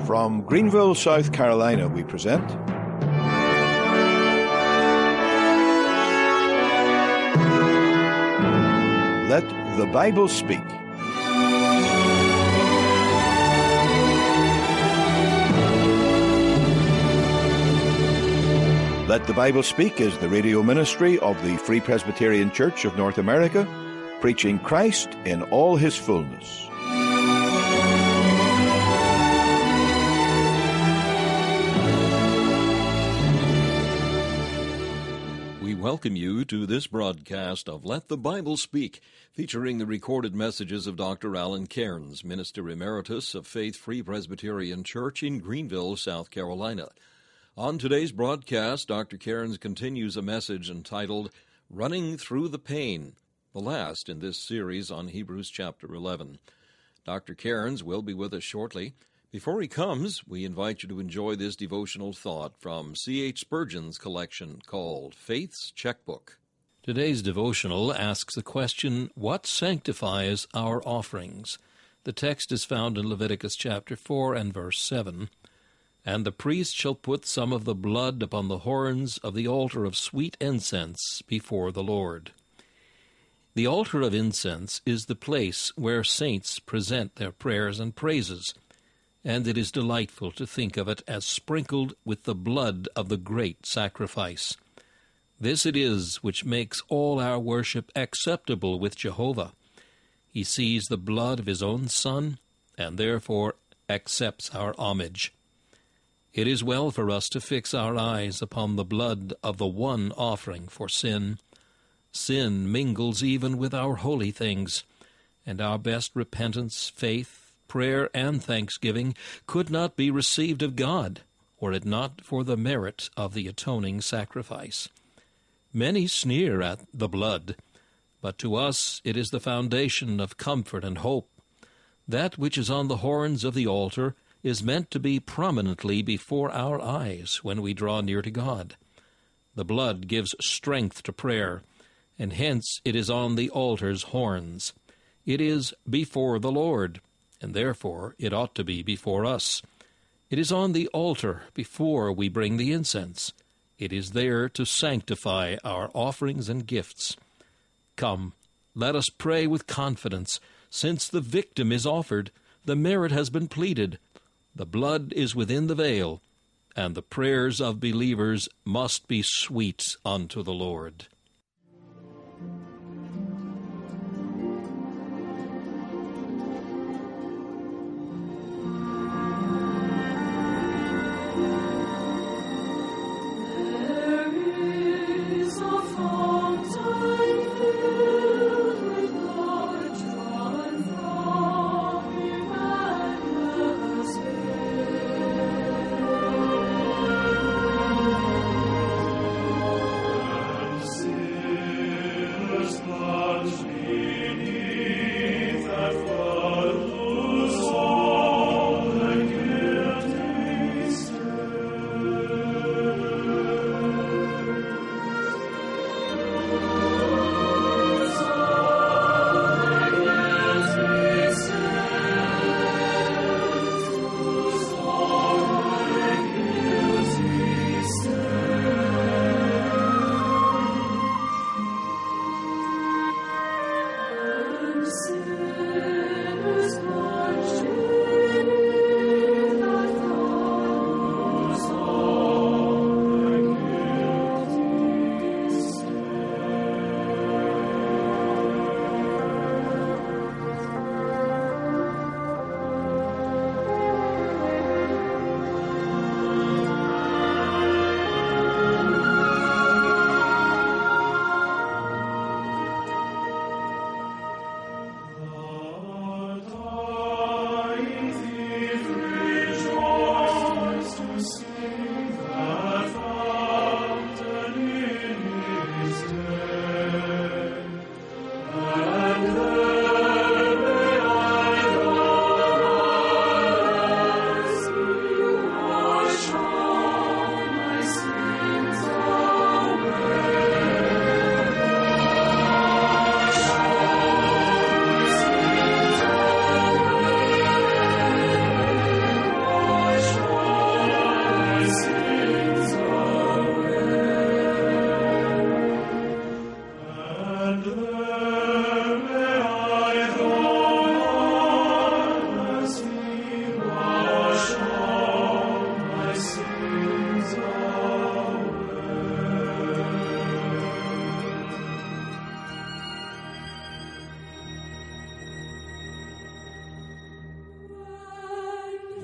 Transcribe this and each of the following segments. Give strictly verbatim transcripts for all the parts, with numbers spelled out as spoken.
From Greenville, South Carolina, we present Let the Bible Speak. Let the Bible Speak is the radio ministry of the Free Presbyterian Church of North America, preaching Christ in all his fullness. Welcome you to this broadcast of Let the Bible Speak, featuring the recorded messages of Doctor Alan Cairns, Minister Emeritus of Faith Free Presbyterian Church in Greenville, South Carolina. On today's broadcast, Doctor Cairns continues a message entitled Running Through the Pain, the last in this series on Hebrews chapter eleven. Doctor Cairns will be with us shortly. Before he comes, we invite you to enjoy this devotional thought from C H Spurgeon's collection called Faith's Checkbook. Today's devotional asks the question, what sanctifies our offerings? The text is found in Leviticus chapter four and verse seven. And the priest shall put some of the blood upon the horns of the altar of sweet incense before the Lord. The altar of incense is the place where saints present their prayers and praises, and it is delightful to think of it as sprinkled with the blood of the great sacrifice. This it is which makes all our worship acceptable with Jehovah. He sees the blood of his own Son, and therefore accepts our homage. It is well for us to fix our eyes upon the blood of the one offering for sin. Sin mingles even with our holy things, and our best repentance, faith, prayer, and thanksgiving could not be received of God, were it not for the merit of the atoning sacrifice. Many sneer at the blood, but to us it is the foundation of comfort and hope. That which is on the horns of the altar is meant to be prominently before our eyes when we draw near to God. The blood gives strength to prayer, and hence it is on the altar's horns. It is before the Lord, and therefore it ought to be before us. It is on the altar before we bring the incense. It is there to sanctify our offerings and gifts. Come, let us pray with confidence. Since the victim is offered, the merit has been pleaded, the blood is within the veil, and the prayers of believers must be sweet unto the Lord. See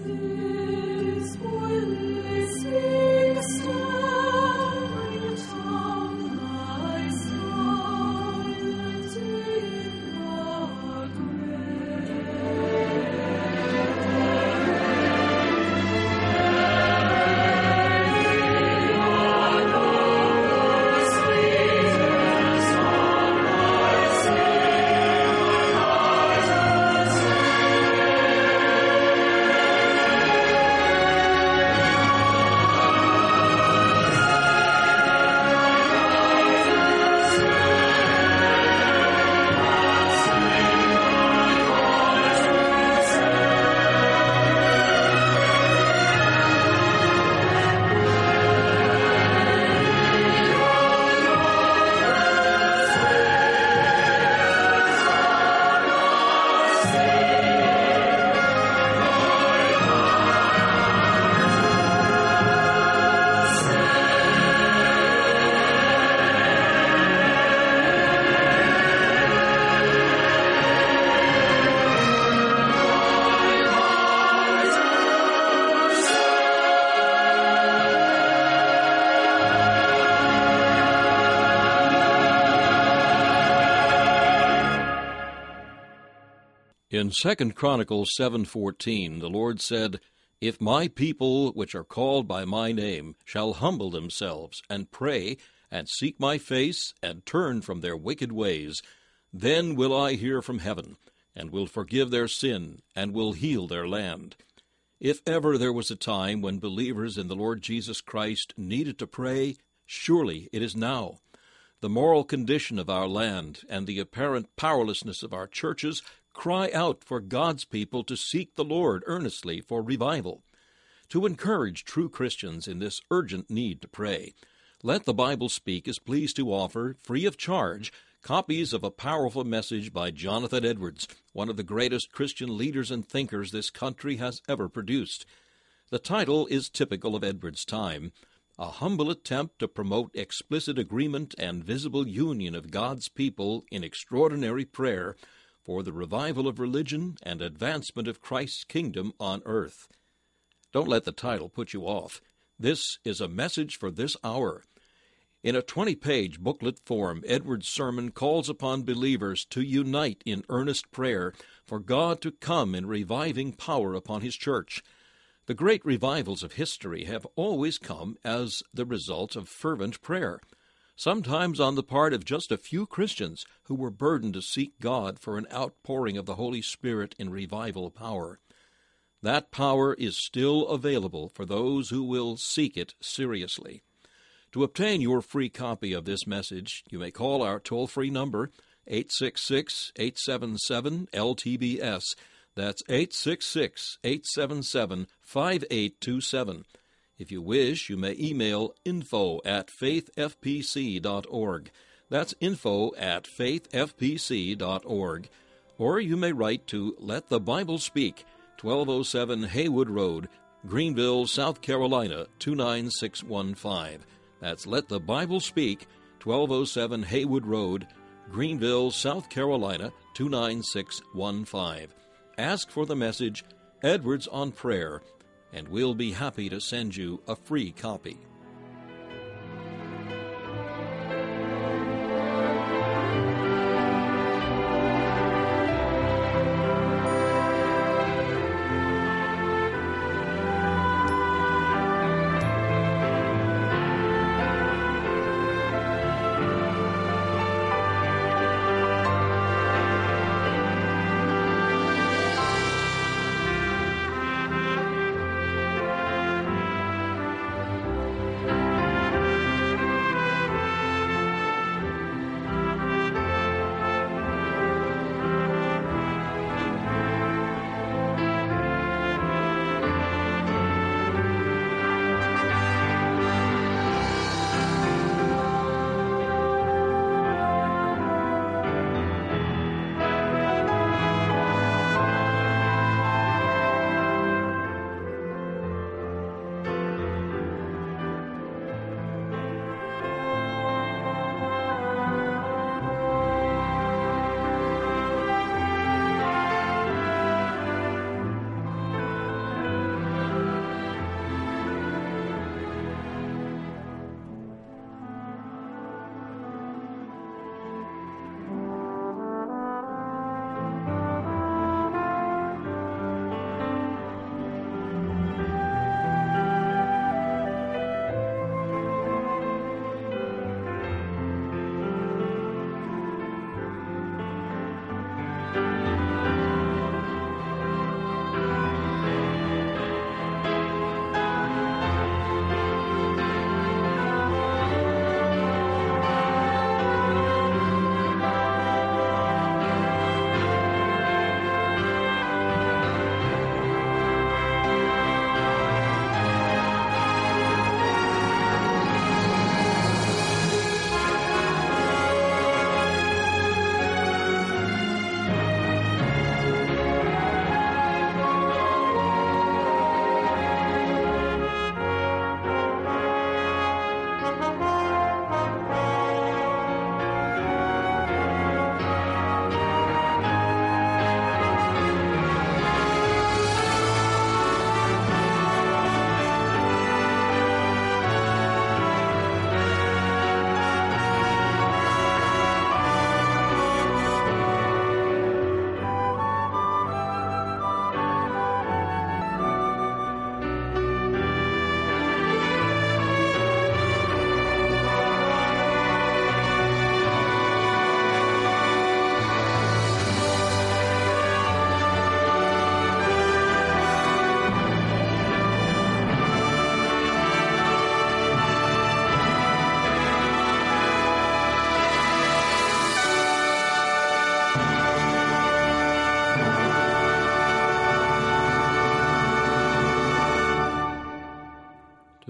In Second Chronicles seven fourteen, the Lord said, "If my people, which are called by my name, shall humble themselves, and pray, and seek my face, and turn from their wicked ways, then will I hear from heaven, and will forgive their sin, and will heal their land." If ever there was a time when believers in the Lord Jesus Christ needed to pray, surely it is now. The moral condition of our land and the apparent powerlessness of our churches cry out for God's people to seek the Lord earnestly for revival. To encourage true Christians in this urgent need to pray, Let the Bible Speak is pleased to offer, free of charge, copies of a powerful message by Jonathan Edwards, one of the greatest Christian leaders and thinkers this country has ever produced. The title is typical of Edwards' time, a humble attempt to promote explicit agreement and visible union of God's people in extraordinary prayer for the revival of religion and advancement of Christ's kingdom on earth. Don't let the title put you off. This is a message for this hour. In a twenty-page booklet form, Edwards' sermon calls upon believers to unite in earnest prayer for God to come in reviving power upon His church. The great revivals of history have always come as the result of fervent prayer, sometimes on the part of just a few Christians who were burdened to seek God for an outpouring of the Holy Spirit in revival power. That power is still available for those who will seek it seriously. To obtain your free copy of this message, you may call our toll-free number, eight six six, eight seven seven, L T B S. That's eight six six, eight seven seven, five eight two seven. If you wish, you may email info at faith f p c dot org. That's info at faith f p c dot org. Or you may write to Let the Bible Speak, twelve oh seven Haywood Road, Greenville, South Carolina, two nine six one five. That's Let the Bible Speak, twelve oh seven Haywood Road, Greenville, South Carolina, two nine six one five. Ask for the message, Edwards on Prayer, and we'll be happy to send you a free copy.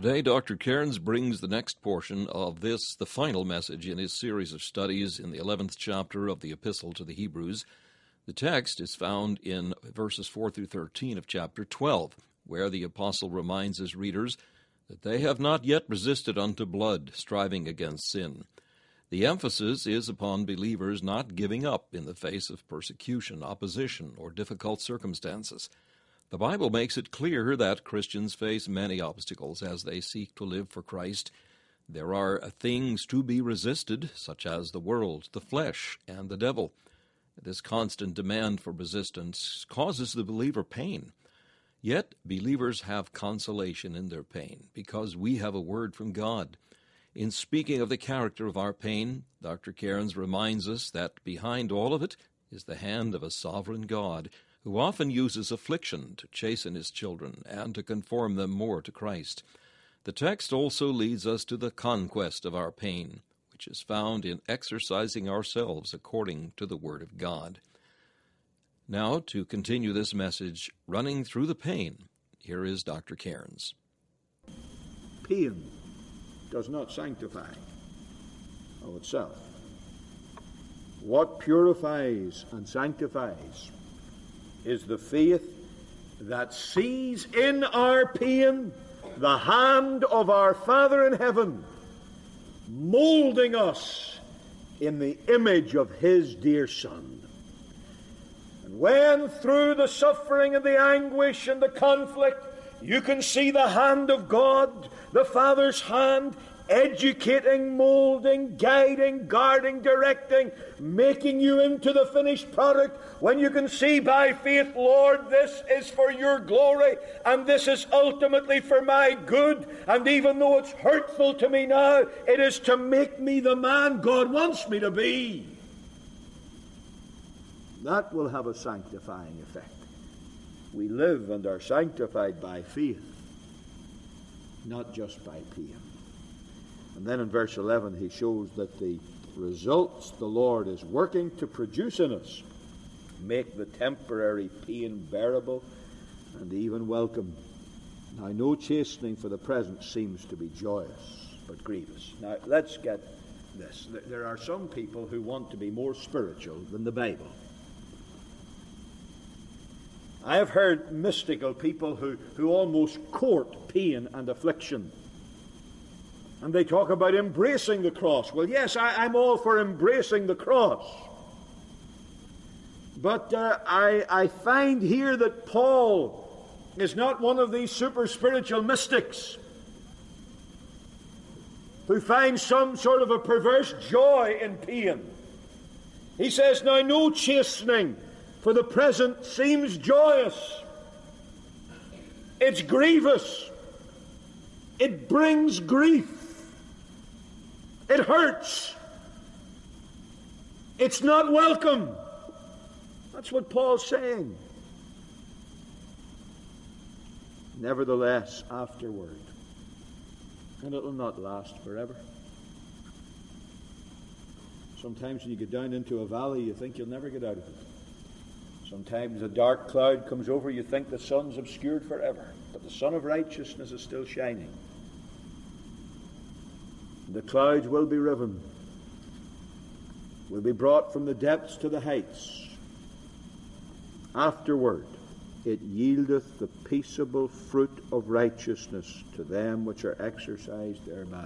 Today, Doctor Cairns brings the next portion of this, the final message in his series of studies in the eleventh chapter of the Epistle to the Hebrews. The text is found in verses four through thirteen of chapter twelve, where the apostle reminds his readers that they have not yet resisted unto blood, striving against sin. The emphasis is upon believers not giving up in the face of persecution, opposition, or difficult circumstances. The Bible makes it clear that Christians face many obstacles as they seek to live for Christ. There are things to be resisted, such as the world, the flesh, and the devil. This constant demand for resistance causes the believer pain. Yet believers have consolation in their pain, because we have a word from God. In speaking of the character of our pain, Doctor Cairns reminds us that behind all of it is the hand of a sovereign God, who often uses affliction to chasten his children and to conform them more to Christ. The text also leads us to the conquest of our pain, which is found in exercising ourselves according to the Word of God. Now, to continue this message, running through the pain, here is Doctor Cairns. Pain does not sanctify of itself. What purifies and sanctifies is the faith that sees in our pain the hand of our Father in heaven, molding us in the image of His dear Son. And when through the suffering and the anguish and the conflict, you can see the hand of God, the Father's hand, educating, molding, guiding, guarding, directing, making you into the finished product, when you can see by faith, Lord, this is for your glory, and this is ultimately for my good, and even though it's hurtful to me now, it is to make me the man God wants me to be. That will have a sanctifying effect. We live and are sanctified by faith, not just by pain. And then in verse eleven he shows that the results the Lord is working to produce in us make the temporary pain bearable and even welcome. Now, no chastening for the present seems to be joyous, but grievous. Now, let's get this. There are some people who want to be more spiritual than the Bible. I have heard mystical people who, who almost court pain and affliction. And they talk about embracing the cross. Well, yes, I, I'm all for embracing the cross. But uh, I, I find here that Paul is not one of these super spiritual mystics who finds some sort of a perverse joy in pain. He says, now no chastening for the present seems joyous. It's grievous. It brings grief. It hurts. It's not welcome. That's what Paul's saying. Nevertheless, afterward, and it will not last forever. Sometimes when you get down into a valley, you think you'll never get out of it. Sometimes a dark cloud comes over, you think the sun's obscured forever, but the sun of righteousness is still shining. The clouds will be riven, will be brought from the depths to the heights. Afterward, it yieldeth the peaceable fruit of righteousness to them which are exercised thereby.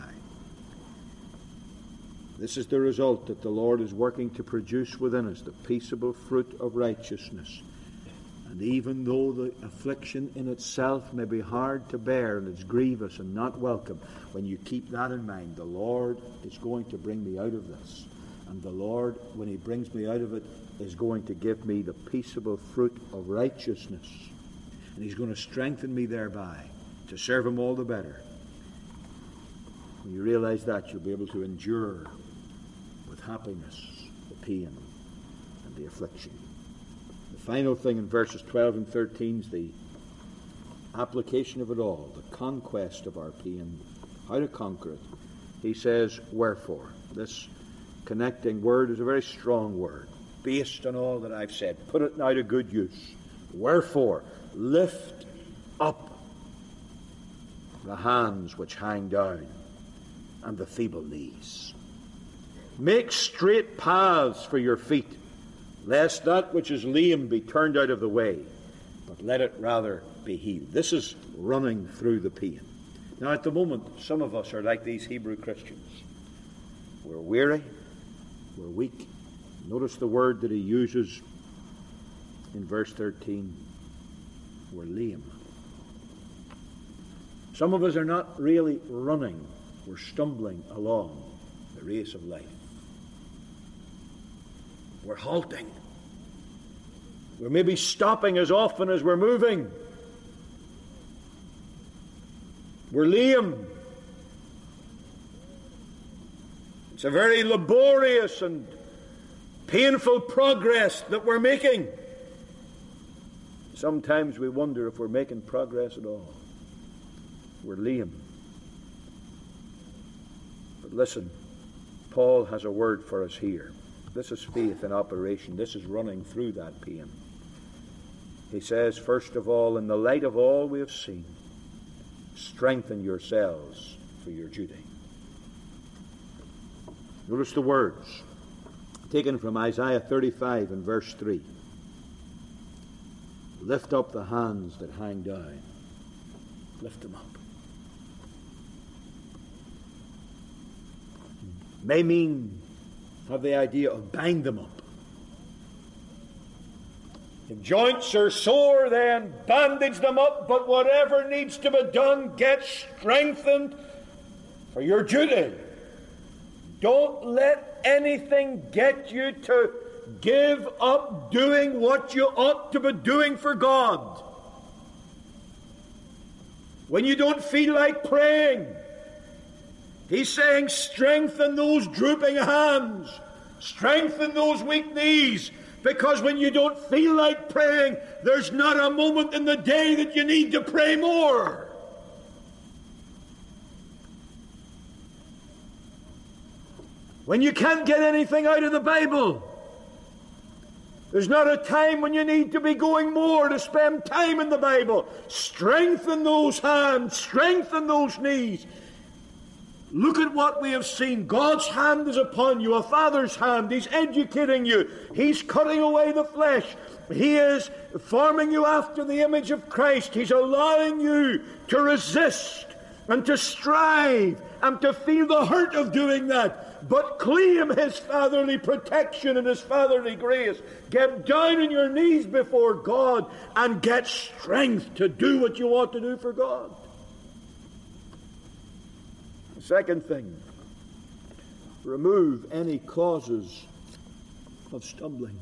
This is the result that the Lord is working to produce within us, the peaceable fruit of righteousness. And even though the affliction in itself may be hard to bear and it's grievous and not welcome, when you keep that in mind, the Lord is going to bring me out of this. And the Lord, when He brings me out of it, is going to give me the peaceable fruit of righteousness. And He's going to strengthen me thereby to serve Him all the better. When you realize that, you'll be able to endure with happiness the pain and the affliction. The final thing in verses twelve and thirteen is the application of it all, the conquest of our pain, how to conquer it. He says, wherefore. This connecting word is a very strong word, based on all that I've said. Put it now to good use. Wherefore, lift up the hands which hang down, and the feeble knees. Make straight paths for your feet, lest that which is lame be turned out of the way, but let it rather be healed. This is running through the pain. Now, at the moment, some of us are like these Hebrew Christians. We're weary, we're weak. Notice the word that he uses in verse thirteen. We're lame. Some of us are not really running. We're stumbling along the race of life. We're halting. We're maybe stopping as often as we're moving. We're lame. It's a very laborious and painful progress that we're making. Sometimes we wonder if we're making progress at all. We're lame. But listen, Paul has a word for us here. This is faith in operation. This is running through that pain. He says, first of all, in the light of all we have seen, strengthen yourselves for your duty. Notice the words taken from Isaiah thirty-five and verse three. Lift up the hands that hang down. Lift them up. May mean have the idea of bind them up. If joints are sore, then bandage them up, but whatever needs to be done, get strengthened for your duty. Don't let anything get you to give up doing what you ought to be doing for God. When you don't feel like praying, he's saying strengthen those drooping hands, strengthen those weak knees, because when you don't feel like praying, there's not a moment in the day that you need to pray more. When you can't get anything out of the Bible, there's not a time when you need to be going more to spend time in the Bible. Strengthen those hands, strengthen those knees. Look at what we have seen. God's hand is upon you, a father's hand. He's educating you. He's cutting away the flesh. He is forming you after the image of Christ. He's allowing you to resist and to strive and to feel the hurt of doing that. But claim his fatherly protection and his fatherly grace. Get down on your knees before God and get strength to do what you want to do for God. The second thing, remove any causes of stumbling.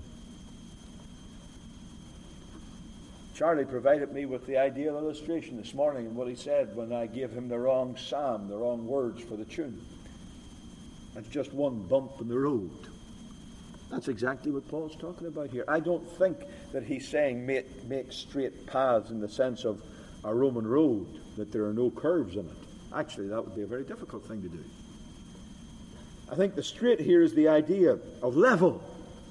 Charlie provided me with the ideal illustration this morning in what he said when I gave him the wrong psalm, the wrong words for the tune. It's just one bump in the road. That's exactly what Paul's talking about here. I don't think that he's saying make, make straight paths in the sense of a Roman road, that there are no curves in it. Actually, that would be a very difficult thing to do. I think the straight here is the idea of level.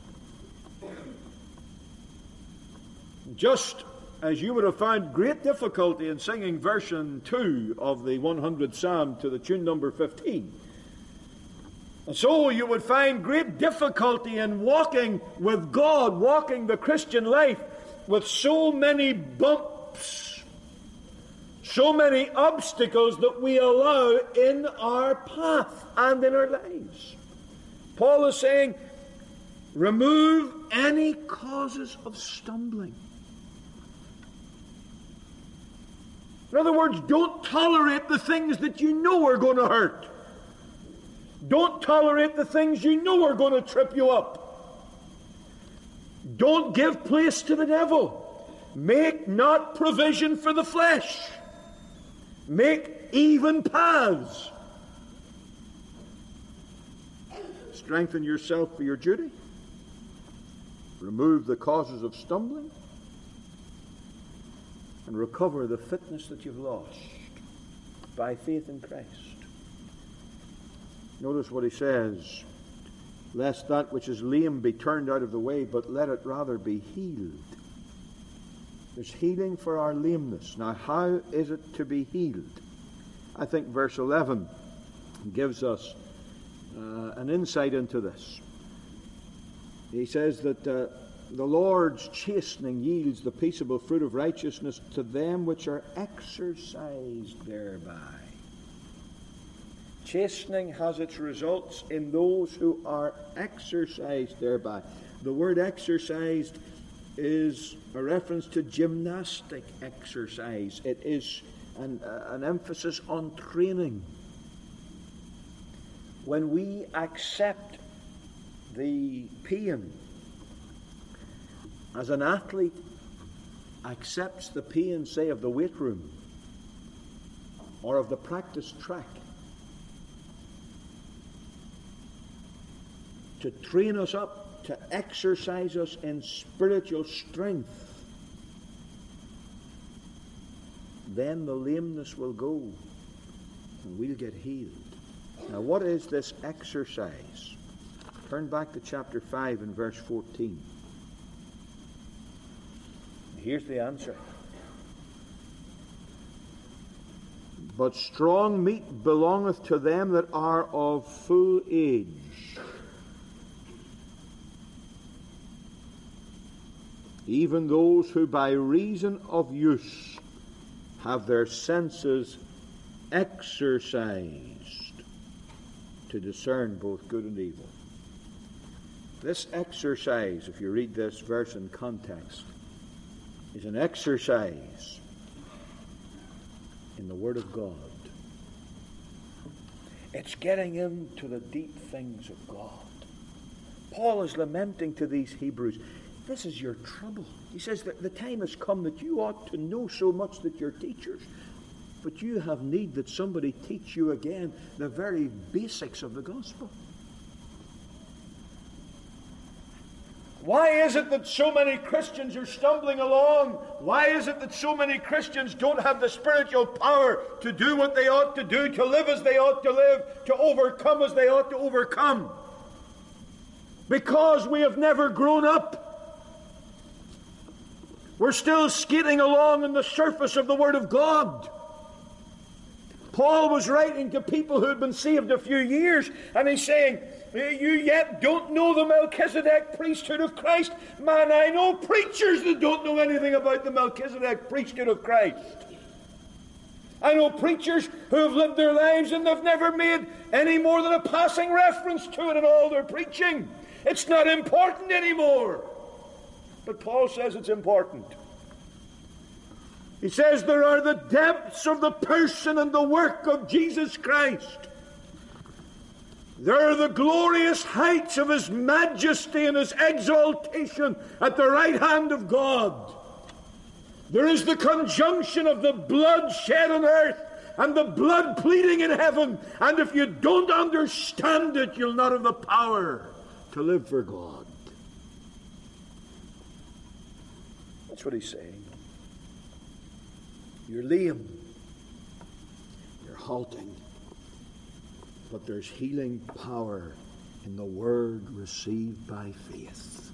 Just as you would have found great difficulty in singing version two of the one hundredth Psalm to the tune number fifteen. And so you would find great difficulty in walking with God, walking the Christian life with so many bumps, so many obstacles that we allow in our path and in our lives. Paul is saying, remove any causes of stumbling. In other words, don't tolerate the things that you know are going to hurt. Don't tolerate the things you know are going to trip you up. Don't give place to the devil. Make not provision for the flesh. Make even paths. Strengthen yourself for your duty. Remove the causes of stumbling. And recover the fitness that you've lost by faith in Christ. Notice what he says. Lest that which is lame be turned out of the way, but let it rather be healed. There's healing for our lameness. Now, how is it to be healed? I think verse eleven gives us uh, an insight into this. He says that uh, the Lord's chastening yields the peaceable fruit of righteousness to them which are exercised thereby. Chastening has its results in those who are exercised thereby. The word exercised is a reference to gymnastic exercise. It is an, uh, an emphasis on training. When we accept the pain, as an athlete accepts the pain, say, of the weight room or of the practice track, to train us up, to exercise us in spiritual strength, then the lameness will go and we'll get healed. Now, what is this exercise? Turn back to chapter five and verse fourteen. Here's the answer. But strong meat belongeth to them that are of full age, even those who by reason of use have their senses exercised to discern both good and evil. This exercise, if you read this verse in context, is an exercise in the Word of God. It's getting into the deep things of God. Paul is lamenting to these Hebrews, this is your trouble. He says that the time has come that you ought to know so much that you're teachers, but you have need that somebody teach you again the very basics of the gospel. Why is it that so many Christians are stumbling along? Why is it that so many Christians don't have the spiritual power to do what they ought to do, to live as they ought to live, to overcome as they ought to overcome? Because we have never grown up. We're still skating along on the surface of the Word of God. Paul was writing to people who had been saved a few years, and he's saying, you yet don't know the Melchizedek priesthood of Christ. Man, I know preachers that don't know anything about the Melchizedek priesthood of Christ. I know preachers who have lived their lives and they've never made any more than a passing reference to it in all their preaching. It's not important anymore. But Paul says it's important. He says there are the depths of the person and the work of Jesus Christ. There are the glorious heights of His majesty and His exaltation at the right hand of God. There is the conjunction of the blood shed on earth and the blood pleading in heaven. And if you don't understand it, you'll not have the power to live for God. That's what he's saying. You're lame. You're halting. But there's healing power in the word received by faith.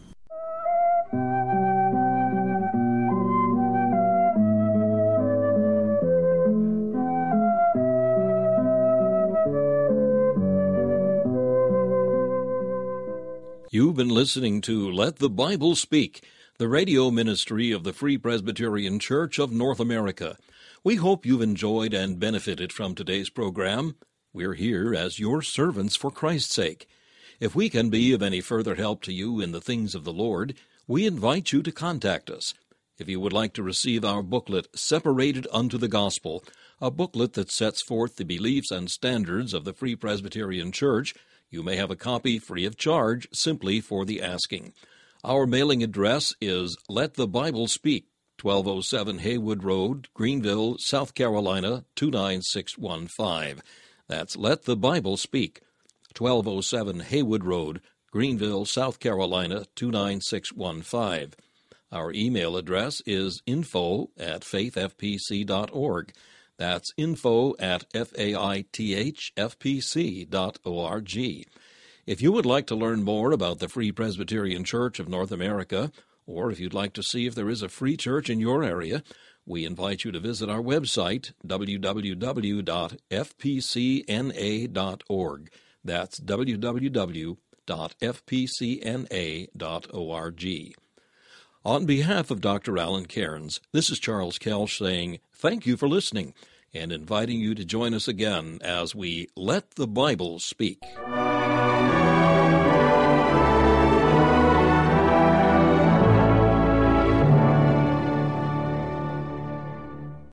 You've been listening to Let the Bible Speak, the radio ministry of the Free Presbyterian Church of North America. We hope you've enjoyed and benefited from today's program. We're here as your servants for Christ's sake. If we can be of any further help to you in the things of the Lord, we invite you to contact us. If you would like to receive our booklet, Separated Unto the Gospel, a booklet that sets forth the beliefs and standards of the Free Presbyterian Church, you may have a copy free of charge simply for the asking. Our mailing address is Let the Bible Speak, twelve oh seven Haywood Road, Greenville, South Carolina, two nine six one five. That's Let the Bible Speak, twelve oh seven Haywood Road, Greenville, South Carolina, two nine six one five. Our email address is info at faith f p c dot org. That's info at faithfpc dot org. If you would like to learn more about the Free Presbyterian Church of North America, or if you'd like to see if there is a free church in your area, We invite you to visit our website, w w w dot f p c n a dot org. That's w w w dot f p c n a dot org. On behalf of Doctor Alan Cairns, this is Charles Kelsch saying thank you for listening and inviting you to join us again as we Let the Bible Speak.